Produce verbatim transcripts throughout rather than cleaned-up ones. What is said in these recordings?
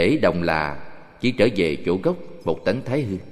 Thể đồng là chỉ trở về chỗ gốc một tánh thái hư.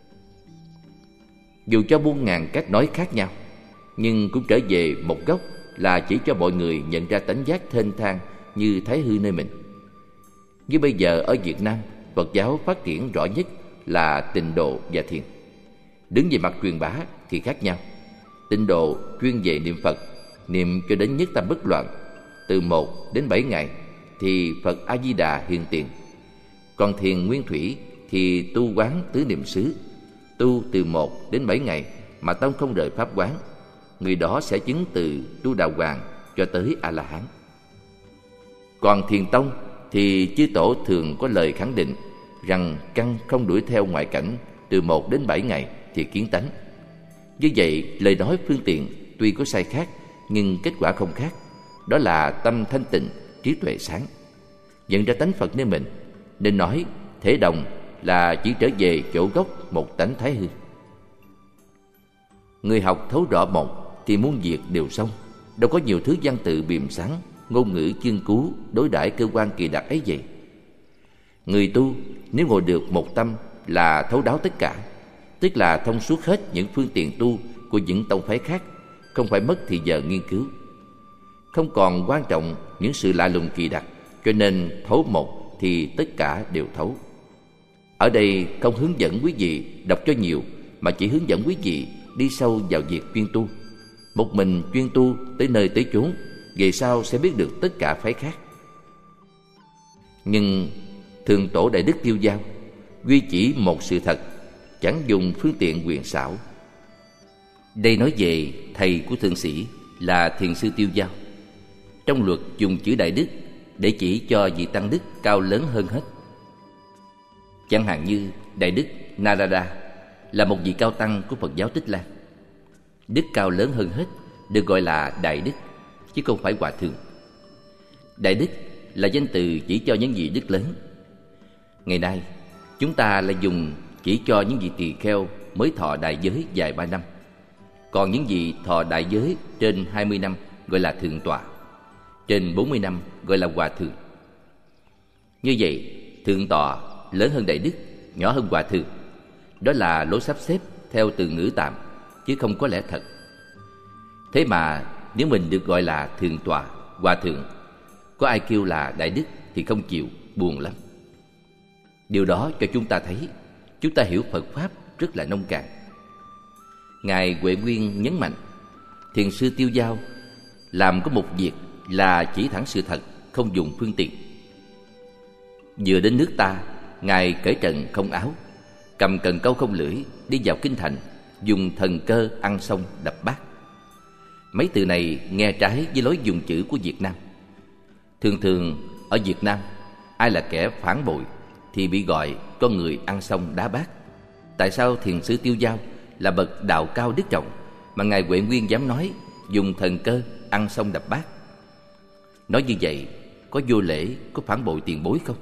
Dù cho muôn ngàn cách nói khác nhau, nhưng cũng trở về một gốc là chỉ cho mọi người nhận ra tánh giác thênh thang như thái hư nơi mình. Như bây giờ ở Việt Nam, Phật giáo phát triển rõ nhất là tịnh độ và thiền. Đứng về mặt truyền bá thì khác nhau. Tịnh độ chuyên về niệm Phật, niệm cho đến nhất tâm bất loạn, từ một đến bảy ngày thì Phật A Di Đà hiện tiền. Còn thiền nguyên thủy thì tu quán tứ niệm xứ, tu từ một đến bảy ngày mà tâm không rời pháp quán, người đó sẽ chứng từ tu đà hoàng cho tới A La Hán. Còn thiền tông thì chư tổ thường có lời khẳng định rằng căn không đuổi theo ngoại cảnh từ một đến bảy ngày thì kiến tánh. Như vậy, lời nói phương tiện tuy có sai khác nhưng kết quả không khác. Đó là tâm thanh tịnh, trí tuệ sáng, nhận ra tánh Phật nơi mình, nên nói thể đồng là chỉ trở về chỗ gốc một tánh thái hư. Người học thấu rõ một thì muôn việc đều xong, đâu có nhiều thứ văn tự biềm sáng, ngôn ngữ chương cú đối đãi cơ quan kỳ đặc ấy vậy. Người tu nếu ngồi được một tâm là thấu đáo tất cả, tức là thông suốt hết những phương tiện tu của những tông phái khác, không phải mất thì giờ nghiên cứu. Không còn quan trọng những sự lạ lùng kỳ đặc, cho nên thấu một thì tất cả đều thấu. Ở đây không hướng dẫn quý vị đọc cho nhiều, mà chỉ hướng dẫn quý vị đi sâu vào việc chuyên tu. Một mình chuyên tu tới nơi tới chốn, về sau sẽ biết được tất cả phái khác. Nhưng Thường Tổ Đại Đức Tiêu Dao duy chỉ một sự thật, chẳng dùng phương tiện quyền xảo. Đây nói về thầy của thượng sĩ là Thiền sư Tiêu Dao. Trong luật dùng chữ Đại Đức để chỉ cho vị tăng đức cao lớn hơn hết. Chẳng hạn như Đại Đức Narada là một vị cao tăng của Phật giáo Tích Lan. Đức cao lớn hơn hết được gọi là Đại Đức, chứ không phải Hòa Thượng. Đại Đức là danh từ chỉ cho những vị đức lớn. Ngày nay chúng ta lại dùng chỉ cho những vị tỳ kheo mới thọ đại giới vài ba năm. Còn những vị thọ đại giới trên hai mươi năm gọi là Thượng tọa, trên bốn mươi năm gọi là Hòa Thượng. Như vậy, Thượng tọa lớn hơn Đại Đức, nhỏ hơn Hòa Thượng. Đó là lối sắp xếp theo từ ngữ tạm, chứ không có lẽ thật. Thế mà nếu mình được gọi là Thượng tọa, Hòa Thượng, có ai kêu là Đại Đức thì không chịu, buồn lắm. Điều đó cho chúng ta thấy chúng ta hiểu Phật Pháp rất là nông cạn. Ngài Huệ Nguyên nhấn mạnh, Thiền sư Tiêu Dao làm có một việc là chỉ thẳng sự thật, không dùng phương tiện. Vừa đến nước ta, Ngài cởi trần không áo, cầm cần câu không lưỡi, đi vào kinh thành, dùng thần cơ ăn xong đập bát. Mấy từ này nghe trái với lối dùng chữ của Việt Nam. Thường thường ở Việt Nam, ai là kẻ phản bội thì bị gọi con người ăn xong đá bát. Tại sao Thiền sư Tiêu Dao là bậc đạo cao đức trọng mà Ngài Huệ Nguyên dám nói dùng thần cơ ăn xong đập bát? Nói như vậy có vô lễ, có phản bội tiền bối không?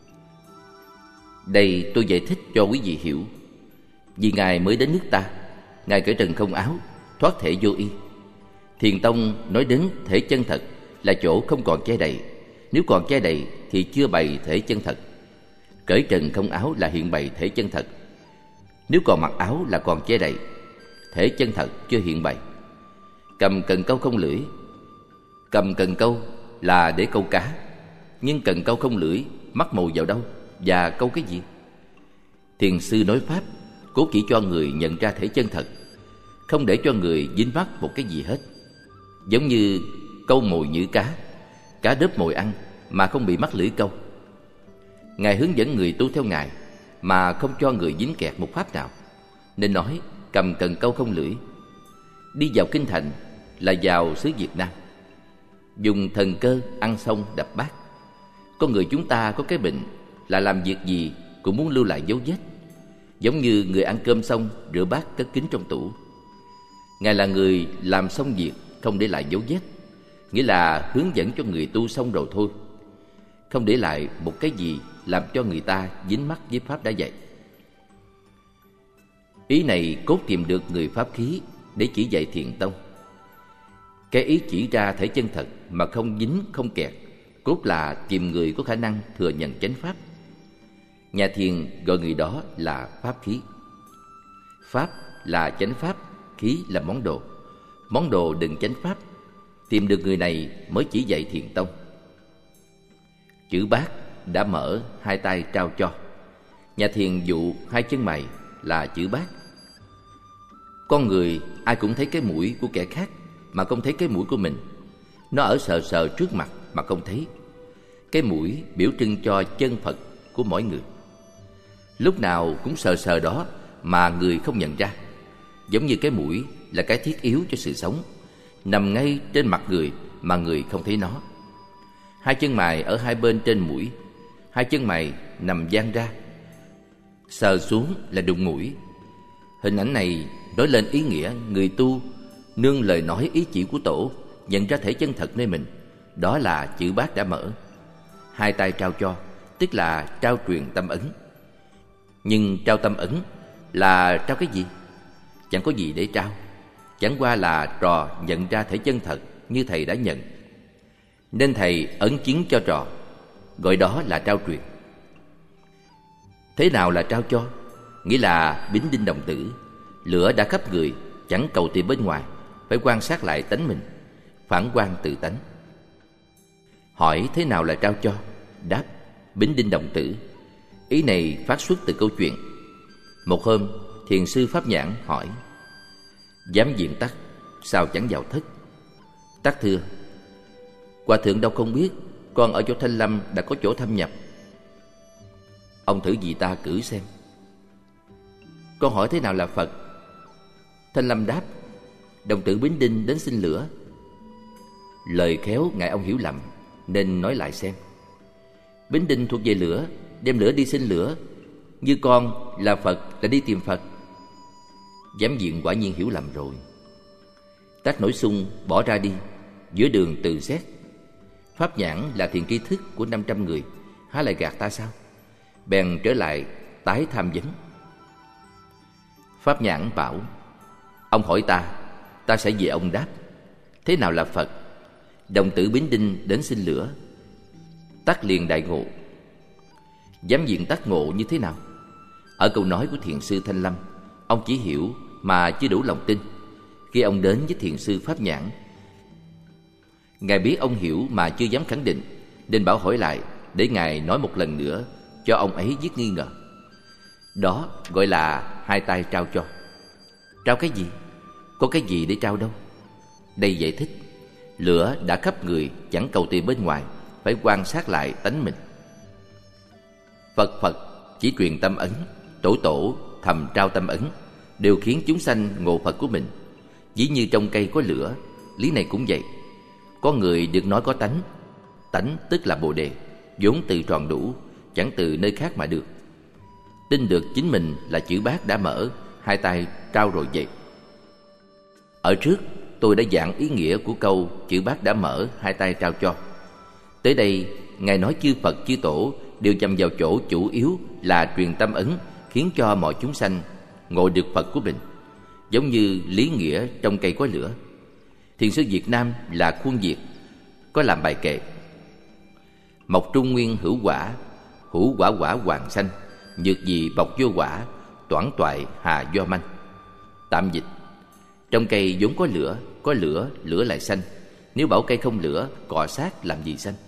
Đây tôi giải thích cho quý vị hiểu. Vì Ngài mới đến nước ta, Ngài cởi trần không áo, thoát thể vô y. Thiền tông nói đến thể chân thật là chỗ không còn che đậy. Nếu còn che đậy thì chưa bày thể chân thật. Cởi trần không áo là hiện bày thể chân thật. Nếu còn mặc áo là còn che đậy, thể chân thật chưa hiện bày. Cầm cần câu không lưỡi. Cầm cần câu là để câu cá, nhưng cần câu không lưỡi mắc mù vào đâu và câu cái gì? Thiền sư nói pháp cố chỉ cho người nhận ra thể chân thật, không để cho người dính mắc một cái gì hết. Giống như câu mồi nhử cá, cá đớp mồi ăn mà không bị mắc lưỡi câu. Ngài hướng dẫn người tu theo Ngài mà không cho người dính kẹt một pháp nào, nên nói cầm cần câu không lưỡi. Đi vào kinh thành là vào xứ Việt Nam, dùng thần cơ ăn xong đập bát. Con người chúng ta có cái bệnh là làm việc gì cũng muốn lưu lại dấu vết, giống như người ăn cơm xong rửa bát cất kín trong tủ. Ngài là người làm xong việc không để lại dấu vết, nghĩa là hướng dẫn cho người tu xong rồi thôi, không để lại một cái gì làm cho người ta dính mắc với pháp đã dạy. Ý này cốt tìm được người pháp khí để chỉ dạy thiền tông. Cái ý chỉ ra thể chân thật mà không dính không kẹt, cốt là tìm người có khả năng thừa nhận chánh pháp. Nhà thiền gọi người đó là pháp khí. Pháp là chánh pháp, khí là món đồ. Món đồ đừng chánh pháp. Tìm được người này mới chỉ dạy thiền tông. Chữ bát đã mở, hai tay trao cho. Nhà thiền dụ hai chân mày là chữ bát. Con người ai cũng thấy cái mũi của kẻ khác mà không thấy cái mũi của mình. Nó ở sờ sờ trước mặt mà không thấy. Cái mũi biểu trưng cho chân Phật của mỗi người. Lúc nào cũng sờ sờ đó mà người không nhận ra. Giống như cái mũi là cái thiết yếu cho sự sống, nằm ngay trên mặt người mà người không thấy nó. Hai chân mày ở hai bên trên mũi. Hai chân mày nằm dang ra, sờ xuống là đụng mũi. Hình ảnh này nói lên ý nghĩa người tu nương lời nói ý chỉ của Tổ, nhận ra thể chân thật nơi mình. Đó là chữ bát đã mở. Hai tay trao cho, tức là trao truyền tâm ấn. Nhưng trao tâm ấn là trao cái gì? Chẳng có gì để trao. Chẳng qua là trò nhận ra thể chân thật như thầy đã nhận. Nên thầy ấn chứng cho trò, gọi đó là trao truyền. Thế nào là trao cho? Nghĩa là bính đinh đồng tử. Lửa đã khắp người, chẳng cầu tìm bên ngoài, phải quan sát lại tánh mình, phản quan tự tánh. Hỏi thế nào là trao cho? Đáp, bính đinh đồng tử. Ý này phát xuất từ câu chuyện. Một hôm, thiền sư Pháp Nhãn hỏi: Giám diện Tắc, sao chẳng vào thất? Tắc thưa: Hòa thượng đâu không biết, con ở chỗ Thanh Lâm đã có chỗ thâm nhập. Ông thử vì ta cử xem. Con hỏi thế nào là Phật? Thanh Lâm đáp: Đồng tử bính đinh đến xin lửa. Lời khéo ngại ông hiểu lầm, nên nói lại xem. Bính đinh thuộc về lửa, đem lửa đi xin lửa. Như con là Phật là đi tìm Phật. Giám diện quả nhiên hiểu lầm rồi. Tắc nổi xung bỏ ra đi, giữa đường từ xét. Pháp Nhãn là thiền tri thức của năm trăm người, há lại gạt ta sao? Bèn trở lại tái tham vấn. Pháp Nhãn bảo: Ông hỏi ta, ta sẽ về ông đáp. Thế nào là Phật? Đồng tử bính đinh đến xin lửa. Tắc liền đại ngộ. Giám diện Tắc ngộ như thế nào? Ở câu nói của thiền sư Thanh Lâm, ông chỉ hiểu mà chưa đủ lòng tin. Khi ông đến với thiền sư Pháp Nhãn, Ngài biết ông hiểu mà chưa dám khẳng định, nên bảo hỏi lại để Ngài nói một lần nữa, cho ông ấy dứt nghi ngờ. Đó gọi là hai tay trao cho. Trao cái gì? Có cái gì để trao đâu? Đây giải thích: lửa đã khắp người, chẳng cầu tìm bên ngoài, phải quan sát lại tánh mình. Phật Phật chỉ truyền tâm ấn, Tổ Tổ thầm trao tâm ấn, đều khiến chúng sanh ngộ Phật của mình. Dĩ như trong cây có lửa, lý này cũng vậy. Có người được nói có tánh. Tánh tức là Bồ Đề, vốn tự tròn đủ, chẳng từ nơi khác mà được. Tin được chính mình là chữ bát đã mở, hai tay trao rồi vậy. Ở trước tôi đã giảng ý nghĩa của câu chữ bát đã mở, hai tay trao cho. Tới đây Ngài nói chư Phật chư Tổ đều nhằm vào chỗ chủ yếu là truyền tâm ấn, khiến cho mọi chúng sanh ngộ được Phật của mình. Giống như lý nghĩa trong cây có lửa. Thiền sư Việt Nam là Khuôn Việt có làm bài kệ: Mộc trung nguyên hữu quả, hữu quả quả hoàng sanh, nhược gì bọc vô quả, toản toại hà do manh. Tạm dịch: trong cây vốn có lửa, có lửa, lửa lại xanh. Nếu bảo cây không lửa, cọ sát làm gì xanh?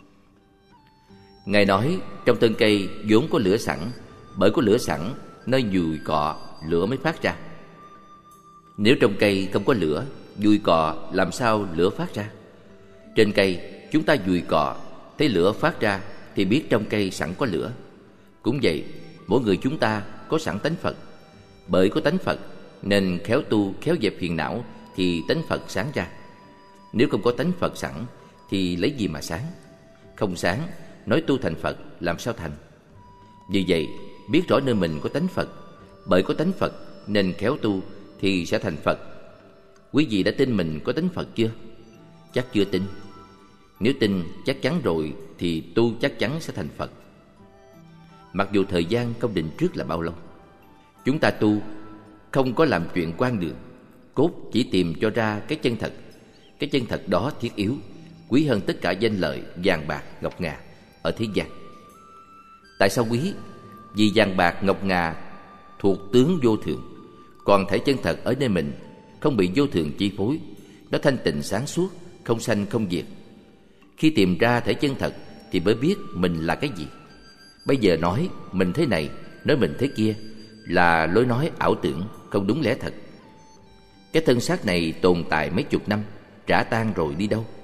Ngài nói trong thân cây vốn có lửa sẵn, bởi có lửa sẵn nơi dùi cọ, lửa mới phát ra. Nếu trong cây không có lửa, dùi cọ làm sao lửa phát ra? Trên cây chúng ta dùi cọ, thấy lửa phát ra thì biết trong cây sẵn có lửa. Cũng vậy, mỗi người chúng ta có sẵn tánh Phật. Bởi có tánh Phật nên khéo tu, khéo dẹp phiền não thì tánh Phật sáng ra. Nếu không có tánh Phật sẵn thì lấy gì mà sáng? Không sáng, nói tu thành Phật làm sao thành? Vì vậy, biết rõ nơi mình có tánh Phật, bởi có tánh Phật nên khéo tu thì sẽ thành Phật. Quý vị đã tin mình có tánh Phật chưa? Chắc chưa tin. Nếu tin chắc chắn rồi thì tu chắc chắn sẽ thành Phật. Mặc dù thời gian không định trước là bao lâu, chúng ta tu không có làm chuyện quan đường, cốt chỉ tìm cho ra cái chân thật. Cái chân thật đó thiết yếu, quý hơn tất cả danh lợi, vàng bạc, ngọc ngà ở thế gian. Tại sao quý? Vì vàng bạc ngọc ngà thuộc tướng vô thường, còn thể chân thật ở nơi mình không bị vô thường chi phối. Nó thanh tịnh sáng suốt, không sanh không diệt. Khi tìm ra thể chân thật thì mới biết mình là cái gì. Bây giờ nói mình thế này, nói mình thế kia là lối nói ảo tưởng, không đúng lẽ thật. Cái thân xác này tồn tại mấy chục năm, rã tan rồi đi đâu?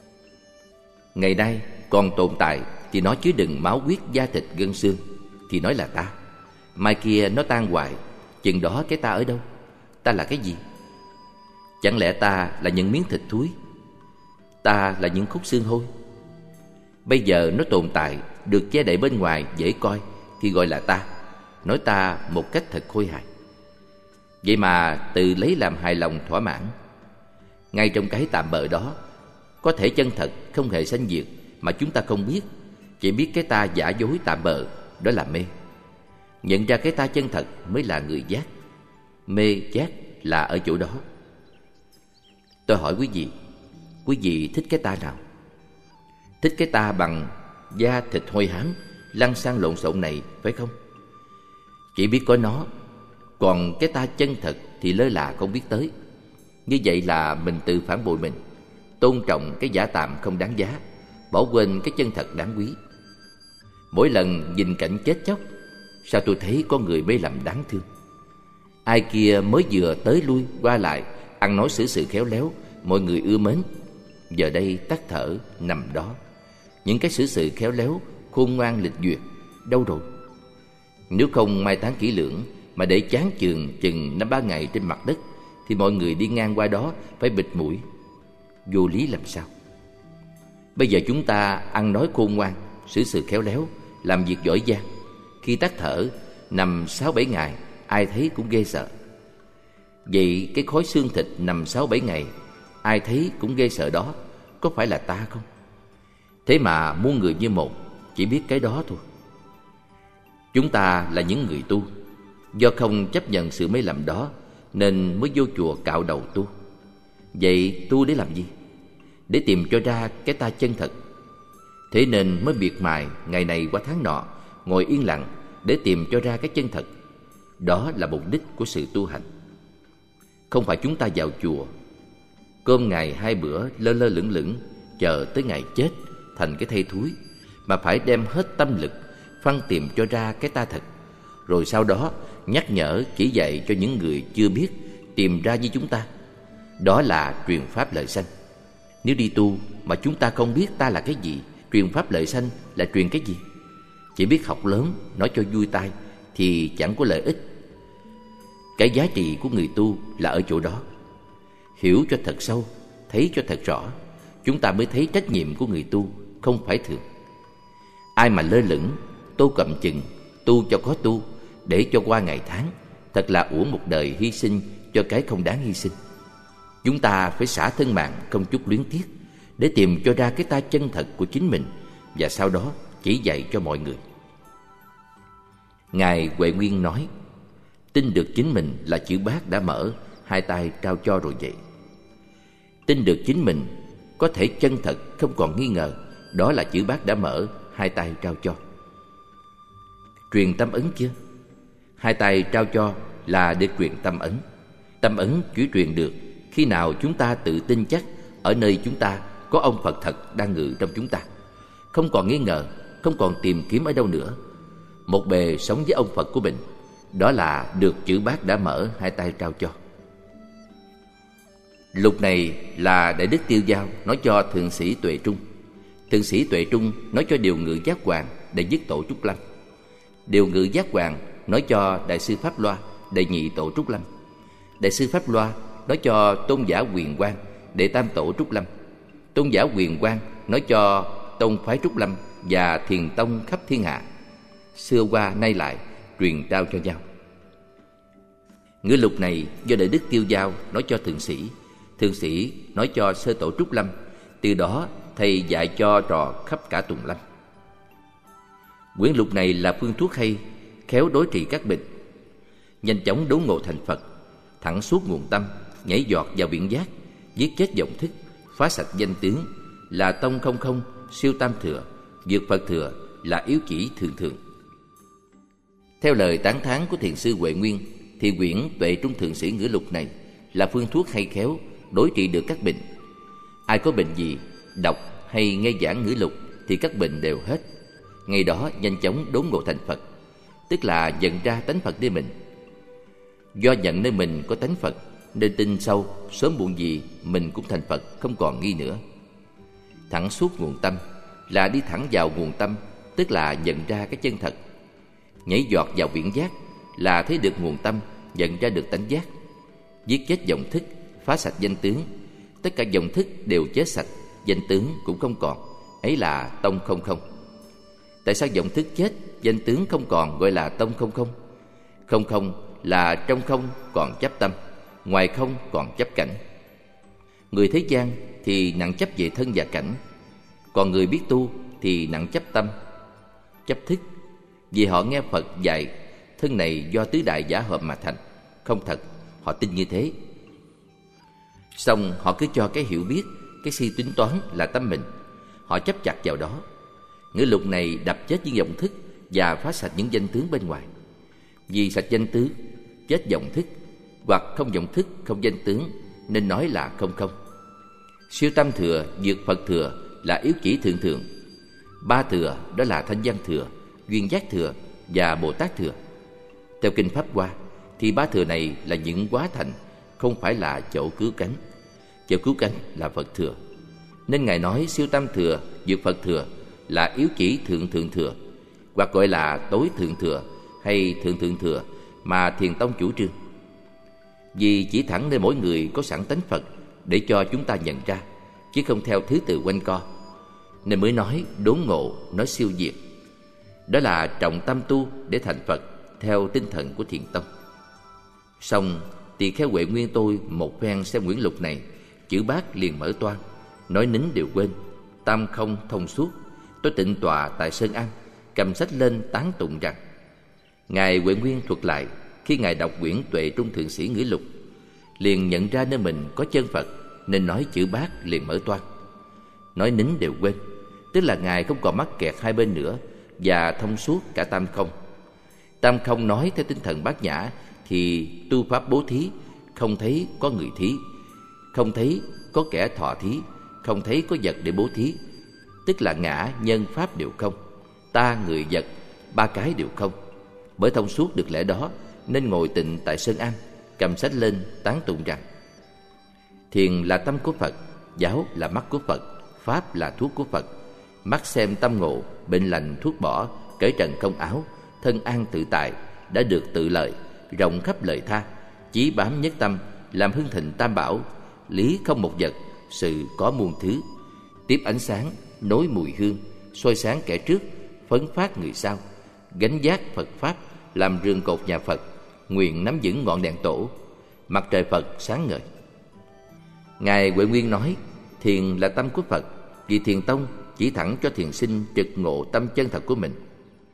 Ngày nay còn tồn tại thì nó chứa đựng máu huyết da thịt gân xương, thì nói là ta. Mai kia nó tan hoại, chừng đó cái ta ở đâu? Ta là cái gì? Chẳng lẽ ta là những miếng thịt thúi? Ta là những khúc xương hôi? Bây giờ nó tồn tại, được che đậy bên ngoài dễ coi thì gọi là ta. Nói ta một cách thật khôi hài. Vậy mà tự lấy làm hài lòng thỏa mãn. Ngay trong cái tạm bợ đó có thể chân thật không hề sanh diệt mà chúng ta không biết. Chỉ biết cái ta giả dối tạm bợ, đó là mê. Nhận ra cái ta chân thật mới là người giác. Mê giác là ở chỗ đó. Tôi hỏi quý vị, quý vị thích cái ta nào? Thích cái ta bằng da thịt hôi hám, lăn xăng lộn xộn này, phải không? Chỉ biết có nó, còn cái ta chân thật thì lơ là không biết tới. Như vậy là mình tự phản bội mình, tôn trọng cái giả tạm không đáng giá, bỏ quên cái chân thật đáng quý. Mỗi lần nhìn cảnh chết chóc, sao tôi thấy có người mê lầm đáng thương. Ai kia mới vừa tới lui qua lại, ăn nói xử sự khéo léo, mọi người ưa mến, giờ đây tắt thở nằm đó. Những cái xử sự khéo léo, khôn ngoan lịch duyệt đâu rồi? Nếu không mai táng kỹ lưỡng mà để chán chường chừng năm ba ngày trên mặt đất, thì mọi người đi ngang qua đó phải bịt mũi. Vô lý làm sao? Bây giờ chúng ta ăn nói khôn ngoan, xử sự khéo léo, làm việc giỏi giang, khi tắt thở nằm sáu bảy ngày, ai thấy cũng ghê sợ. Vậy cái khối xương thịt nằm sáu bảy ngày, ai thấy cũng ghê sợ đó, có phải là ta không? Thế mà muôn người như một, chỉ biết cái đó thôi. Chúng ta là những người tu, do không chấp nhận sự mê lầm đó nên mới vô chùa cạo đầu tu. Vậy tu để làm gì? Để tìm cho ra cái ta chân thật. Thế nên mới miệt mài ngày này qua tháng nọ, ngồi yên lặng để tìm cho ra cái chân thật. Đó là mục đích của sự tu hành. Không phải chúng ta vào chùa, cơm ngày hai bữa lơ lơ lửng lửng, chờ tới ngày chết thành cái thây thúi, mà phải đem hết tâm lực phân tìm cho ra cái ta thật, rồi sau đó nhắc nhở chỉ dạy cho những người chưa biết tìm ra như chúng ta. Đó là truyền pháp lợi sanh. Nếu đi tu mà chúng ta không biết ta là cái gì, truyền pháp lợi sanh là truyền cái gì? Chỉ biết học lớn, nói cho vui tai thì chẳng có lợi ích. Cái giá trị của người tu là ở chỗ đó. Hiểu cho thật sâu, thấy cho thật rõ, chúng ta mới thấy trách nhiệm của người tu không phải thường. Ai mà lơ lửng, tô cầm chừng, tu cho có tu, để cho qua ngày tháng, thật là uổng một đời hy sinh cho cái không đáng hy sinh. Chúng ta phải xả thân mạng không chút luyến tiếc để tìm cho ra cái ta chân thật của chính mình, và sau đó chỉ dạy cho mọi người. Ngài Huệ Nguyên nói, tin được chính mình là chữ bát đã mở, hai tay trao cho rồi vậy. Tin được chính mình có thể chân thật không còn nghi ngờ, đó là chữ bát đã mở, hai tay trao cho. Truyền tâm ấn chưa? Hai tay trao cho là để truyền tâm ấn. Tâm ấn chỉ truyền được khi nào chúng ta tự tin chắc ở nơi chúng ta có ông Phật thật đang ngự trong chúng ta, không còn nghi ngờ, không còn tìm kiếm ở đâu nữa. Một bề sống với ông Phật của mình, đó là được chữ bát đã mở, hai tay trao cho. Lục này là Đại Đức Tiêu Dao nói cho Thượng sĩ Tuệ Trung. Thượng sĩ Tuệ Trung nói cho Điều Ngự Giác Hoàng Đệ Nhất Tổ Trúc Lâm. Điều Ngự Giác Hoàng nói cho Đại sư Pháp Loa Đệ Nhị Tổ Trúc Lâm. Đại sư Pháp Loa nói cho Tôn giả Huyền Quang Đệ Tam Tổ Trúc Lâm. Tôn giả Huyền Quang nói cho Tông phái Trúc Lâm và Thiền Tông khắp thiên hạ. Xưa qua nay lại truyền trao cho nhau. Ngữ lục này do Đại Đức Tiêu Dao nói cho thượng sĩ, thượng sĩ nói cho sơ tổ Trúc Lâm. Từ đó thầy dạy cho trò khắp cả Tùng Lâm. Quyển lục này là phương thuốc hay, khéo đối trị các bệnh, nhanh chóng đốn ngộ thành Phật, thẳng suốt nguồn tâm, nhảy giọt vào biển giác, giết chết vọng thức, phá sạch danh tướng, là tông không không, siêu tam thừa, vượt Phật thừa, là yếu chỉ thường thường. Theo lời tán thán của thiền sư Huệ Nguyên thì quyển Tuệ Trung Thượng Sĩ Ngữ Lục này là phương thuốc hay khéo đối trị được các bệnh. Ai có bệnh gì, đọc hay nghe giảng Ngữ Lục thì các bệnh đều hết. Ngày đó nhanh chóng đốn ngộ thành Phật, tức là nhận ra tánh Phật nơi mình. Do nhận nơi mình có tánh Phật nên tin sâu sớm muộn gì mình cũng thành Phật, không còn nghi nữa. Thẳng suốt nguồn tâm là đi thẳng vào nguồn tâm, tức là nhận ra cái chân thật. Nhảy giọt vào biển giác là thấy được nguồn tâm, nhận ra được tánh giác. Giết chết vọng thức, phá sạch danh tướng. Tất cả vọng thức đều chết sạch, danh tướng cũng không còn. Ấy là tông không không. Tại sao vọng thức chết, danh tướng không còn gọi là tông không không? Không không là trong không còn chấp tâm, ngoài không còn chấp cảnh. Người thế gian thì nặng chấp về thân và cảnh, còn người biết tu thì nặng chấp tâm, chấp thức. Vì họ nghe Phật dạy thân này do tứ đại giả hợp mà thành, không thật, họ tin như thế. Xong họ cứ cho cái hiểu biết, cái si tính toán là tâm mình, họ chấp chặt vào đó. Ngữ lục này đập chết những vọng thức và phá sạch những danh tướng bên ngoài. Vì sạch danh tướng, chết vọng thức, hoặc không vọng thức, không danh tướng, nên nói là không không. Siêu tâm thừa, vượt Phật thừa là yếu chỉ thượng thượng. Ba thừa đó là thanh văn thừa, duyên giác thừa và Bồ Tát thừa. Theo kinh Pháp Hoa thì ba thừa này là những hóa thành, không phải là chỗ cứu cánh. Chỗ cứu cánh là Phật thừa. Nên Ngài nói siêu tâm thừa, vượt Phật thừa là yếu chỉ thượng thượng thừa, hoặc gọi là tối thượng thừa hay thượng thượng thừa mà Thiền Tông chủ trương. Vì chỉ thẳng nơi mỗi người có sẵn tánh Phật để cho chúng ta nhận ra, chứ không theo thứ tự quanh co, nên mới nói đốn ngộ, nói siêu diệt. Đó là trọng tâm tu để thành Phật theo tinh thần của Thiền Tông. Xong tỳ kheo Huệ Nguyên tôi một phen xem quyển lục này, chữ bát liền mở toang, nói nín đều quên, tam không thông suốt. Tôi tịnh tọa tại Sơn An, cầm sách lên tán tụng rằng: Ngài Huệ Nguyên thuật lại khi Ngài đọc quyển Tuệ Trung Thượng Sĩ Ngữ Lục, liền nhận ra nơi mình có chân Phật, nên nói chữ bát liền mở toang. Nói nín đều quên, tức là Ngài không còn mắc kẹt hai bên nữa và thông suốt cả tam không. Tam không nói theo tinh thần Bát Nhã thì tu pháp bố thí, không thấy có người thí, không thấy có kẻ thọ thí, không thấy có vật để bố thí, tức là ngã nhân pháp đều không, ta người vật ba cái đều không. Bởi thông suốt được lẽ đó nên ngồi tịnh tại Sơn An, cầm sách lên tán tụng rằng: Thiền là tâm của Phật, giáo là mắt của Phật, pháp là thuốc của Phật. Mắt xem tâm ngộ, bệnh lành thuốc bỏ, cởi trần không áo, thân an tự tại, đã được tự lợi, rộng khắp lời tha, chí bám nhất tâm, làm hưng thịnh tam bảo, lý không một vật, sự có muôn thứ. Tiếp ánh sáng, nối mùi hương, soi sáng kẻ trước, phấn phát người sau, gánh giác Phật pháp, làm rường cột nhà Phật, nguyện nắm vững ngọn đèn tổ, mặt trời Phật sáng ngời. Ngài Huệ Nguyên nói thiền là tâm của Phật, vì Thiền Tông chỉ thẳng cho thiền sinh trực ngộ tâm chân thật của mình.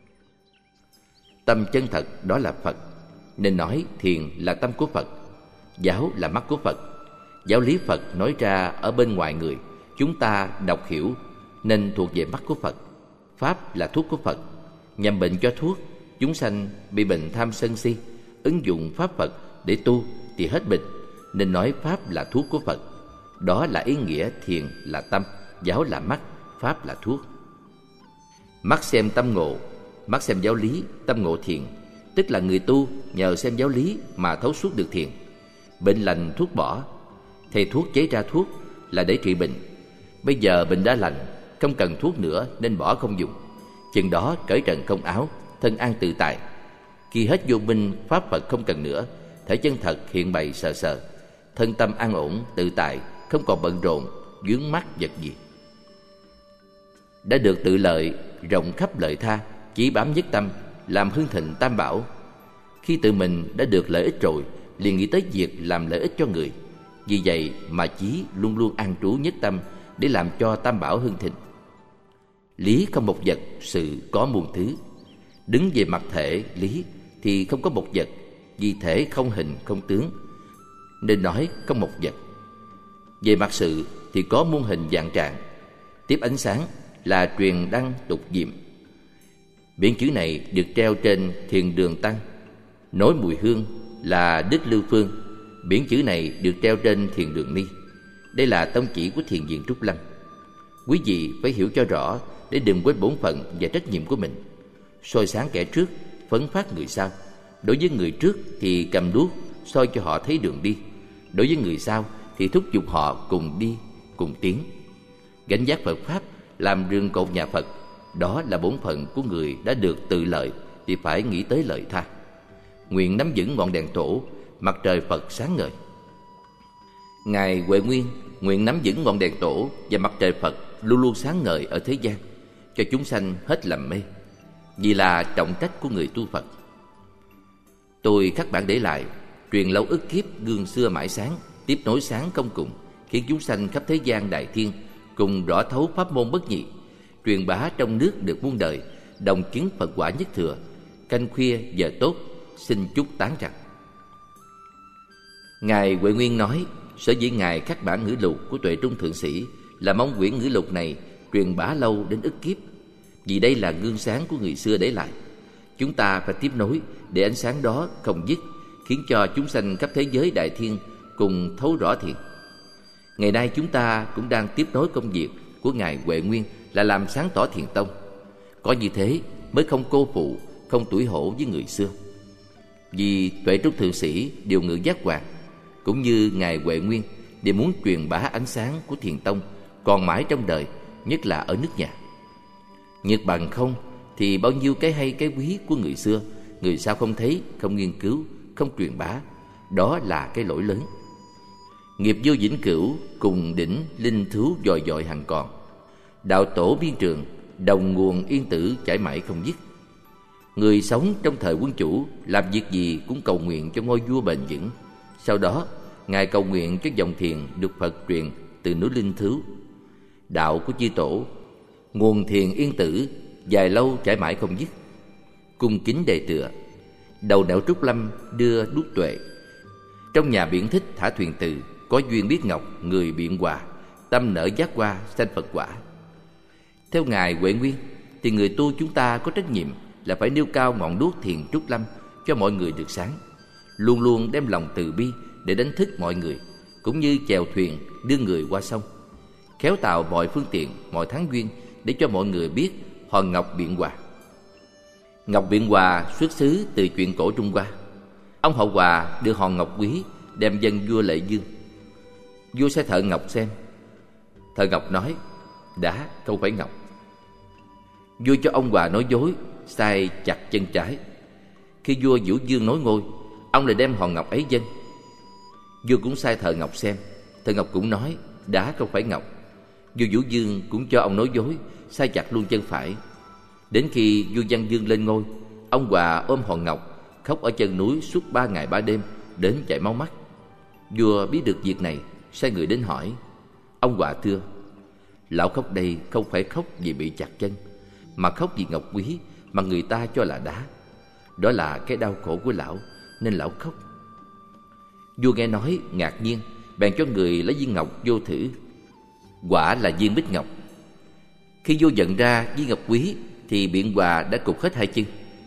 Tâm chân thật đó là Phật, nên nói thiền là tâm của Phật, giáo là mắt của Phật. Giáo lý Phật nói ra ở bên ngoài người, chúng ta đọc hiểu nên thuộc về mắt của Phật. Pháp là thuốc của Phật, nhằm bệnh cho thuốc. Chúng sanh bị bệnh tham sân si, ứng dụng pháp Phật để tu thì hết bệnh, nên nói pháp là thuốc của Phật. Đó là ý nghĩa thiền là tâm, giáo là mắt, pháp là thuốc. Mắt xem tâm ngộ, mắt xem giáo lý, tâm ngộ thiền, tức là người tu nhờ xem giáo lý mà thấu suốt được thiền. Bệnh lành thuốc bỏ, thầy thuốc chế ra thuốc là để trị bệnh. Bây giờ bệnh đã lành, không cần thuốc nữa nên bỏ không dùng. Chừng đó cởi trần không áo, thân an tự tại. Khi hết vô minh, pháp Phật không cần nữa, thể chân thật hiện bày sờ sờ, thân tâm an ổn tự tại, không còn bận rộn vướng mắc vật gì. Đã được tự lợi, rộng khắp lợi tha, chỉ bám nhất tâm, làm hưng thịnh tam bảo. Khi tự mình đã được lợi ích rồi, liền nghĩ tới việc làm lợi ích cho người. Vì vậy mà chí luôn luôn an trú nhất tâm để làm cho tam bảo hưng thịnh. Lý không một vật, sự có muôn thứ. Đứng về mặt thể lý thì không có một vật, vì thể không hình không tướng, nên nói không một vật. Về mặt sự thì có muôn hình vạn trạng. Tiếp ánh sáng là truyền đăng tục diệm. Biển chữ này được treo trên thiền đường Tăng. Nối mùi hương là Đức Lưu Phương. Biển chữ này được treo trên thiền đường Ni. Đây là tông chỉ của thiền viện Trúc Lâm. Quý vị phải hiểu cho rõ để đừng quên bổn phận và trách nhiệm của mình. Soi sáng kẻ trước, phấn phát người sau. Đối với người trước thì cầm đuốc soi cho họ thấy đường đi. Đối với người sau thì thúc giục họ cùng đi, cùng tiến. Gánh vác Phật Pháp, làm rương cột nhà Phật, đó là bổn phận của người đã được tự lợi thì phải nghĩ tới lợi tha. Nguyện nắm vững ngọn đèn tổ, mặt trời Phật sáng ngời. Ngài Huệ Nguyên nguyện nắm vững ngọn đèn tổ và mặt trời Phật luôn luôn sáng ngời ở thế gian, cho chúng sanh hết lầm mê, vì là trọng trách của người tu Phật. Tôi khắc bản để lại, truyền lâu ức kiếp gương xưa mãi sáng, tiếp nối sáng không cùng, khiến chúng sanh khắp thế gian đại thiên cùng rõ thấu pháp môn bất nhị, truyền bá trong nước được muôn đời, đồng chứng Phật quả nhất thừa. Canh khuya giờ tốt, xin chúc tán rằng. Ngài Huệ Nguyên nói, sở dĩ Ngài khắc bản ngữ lục của Tuệ Trung Thượng Sĩ là mong quyển ngữ lục này truyền bá lâu đến ức kiếp, vì đây là gương sáng của người xưa để lại. Chúng ta phải tiếp nối để ánh sáng đó không dứt, khiến cho chúng sanh khắp thế giới đại thiên cùng thấu rõ thiện. Ngày nay chúng ta cũng đang tiếp nối công việc của Ngài Huệ Nguyên là làm sáng tỏ thiền tông. Có như thế mới không cô phụ, không tủi hổ với người xưa. Vì Tuệ Trung Thượng Sĩ điều ngự giác quan, cũng như Ngài Huệ Nguyên đều muốn truyền bá ánh sáng của thiền tông còn mãi trong đời, nhất là ở nước nhà. Nhược bằng không thì bao nhiêu cái hay cái quý của người xưa, người sao không thấy, không nghiên cứu, không truyền bá. Đó là cái lỗi lớn. Nghiệp vô vĩnh cửu, cùng đỉnh linh thú dòi dòi hằng còn. Đạo tổ biên trường, đồng nguồn yên tử chảy mãi không dứt. Người sống trong thời quân chủ, làm việc gì cũng cầu nguyện cho ngôi vua bền vững. Sau đó, Ngài cầu nguyện cho dòng thiền được Phật truyền từ núi linh thú. Đạo của chư tổ, nguồn thiền yên tử, dài lâu chảy mãi không dứt. Cung kính đề tựa, đầu nẻo Trúc Lâm đưa đuốc tuệ. Trong nhà biển thích thả thuyền từ, có duyên biết ngọc, người biện hòa, tâm nở giác hoa, sanh Phật quả. Theo Ngài Huệ Nguyên thì người tu chúng ta có trách nhiệm là phải nêu cao ngọn đuốc thiền Trúc Lâm cho mọi người được sáng, luôn luôn đem lòng từ bi để đánh thức mọi người, cũng như chèo thuyền đưa người qua sông, khéo tạo mọi phương tiện, mọi tháng duyên để cho mọi người biết hòn ngọc biện hòa. Ngọc biện hòa xuất xứ từ chuyện cổ Trung Hoa. Ông Hậu Hòa đưa hòn ngọc quý đem dâng vua Lệ Dương. Vua sai thợ ngọc xem. Thợ ngọc nói, đá không phải ngọc. Vua cho ông Hòa nói dối, sai chặt chân trái. Khi vua Vũ Dương nối ngôi, ông lại đem hòn ngọc ấy dâng. Vua cũng sai thợ ngọc xem. Thợ ngọc cũng nói, đá không phải ngọc. Vua Vũ Dương cũng cho ông nói dối, sai chặt luôn chân phải. Đến khi vua Văn Dương lên ngôi, ông Hòa ôm hòn ngọc, khóc ở chân núi suốt ba ngày ba đêm, đến chảy máu mắt. Vua biết được việc này, sai người đến hỏi. Ông Hòa thưa, lão khóc đây không phải khóc vì bị chặt chân, mà khóc vì ngọc quý mà người ta cho là đá. Đó là cái đau khổ của lão, nên lão khóc. Vua nghe nói ngạc nhiên, bèn cho người lấy viên ngọc vô thử. Quả là viên bích ngọc. Khi vua nhận ra viên ngọc quý thì biện hòa đã cụt hết hai chân.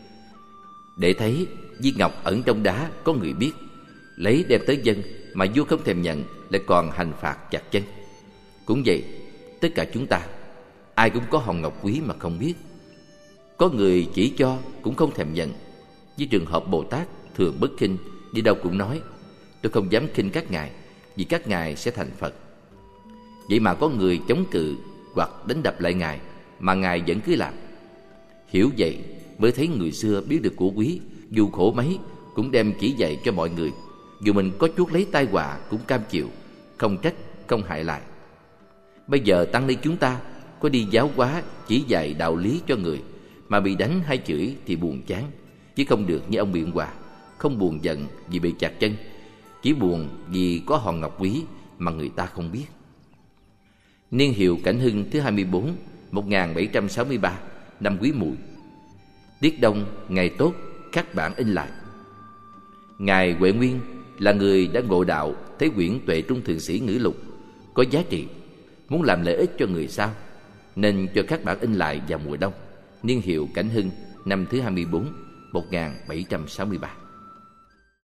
Để thấy viên ngọc ẩn trong đá có người biết, lấy đem tới dân mà vua không thèm nhận, lại còn hành phạt chặt chân. Cũng vậy, tất cả chúng ta, ai cũng có hòn ngọc quý mà không biết. Có người chỉ cho cũng không thèm nhận. Với trường hợp Bồ Tát thường bất khinh, đi đâu cũng nói, tôi không dám khinh các ngài, vì các ngài sẽ thành Phật. Vậy mà có người chống cự hoặc đánh đập lại ngài, mà ngài vẫn cứ làm. Hiểu vậy mới thấy người xưa biết được của quý, dù khổ mấy cũng đem chỉ dạy cho mọi người. Dù mình có chuốc lấy tai họa cũng cam chịu, không trách, không hại lại. Bây giờ tăng ni chúng ta có đi giáo hóa, chỉ dạy đạo lý cho người, mà bị đánh hay chửi thì buồn chán, chứ không được như ông biện hòa, không buồn giận vì bị chặt chân, chỉ buồn vì có hòn ngọc quý mà người ta không biết. Niên hiệu Cảnh Hưng thứ hai mươi bốn, một nghìn bảy trăm sáu mươi ba, năm Quý Mùi. Tiết Đông, ngày tốt, khắc bản in lại. Ngài Huệ Nguyên là người đã ngộ đạo, thấy quyển Tuệ Trung Thượng Sĩ ngữ lục có giá trị, muốn làm lợi ích cho người sau, nên cho khắc bản in lại vào mùa đông. Niên hiệu Cảnh Hưng năm thứ hai mươi bốn, một nghìn bảy trăm sáu mươi ba.